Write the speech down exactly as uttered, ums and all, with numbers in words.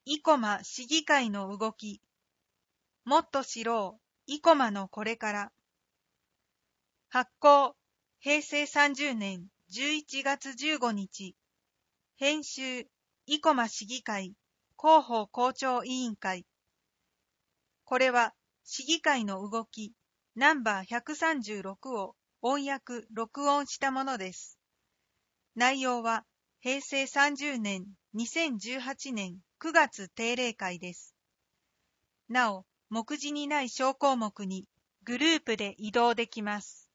生駒市議会の動き。もっと知ろう、生駒のこれから。発行、へいせいさんじゅうねんじゅういちがつじゅうごにち。編集、生駒市議会広報校長委員会。これは、市議会の動き、ナンバーひゃくさんじゅうろくを音訳・録音したものです。内容は、へいせいさんじゅうねんにせんじゅうはちねんくがつ定例会です。なお、目次にない小項目にグループで移動できます。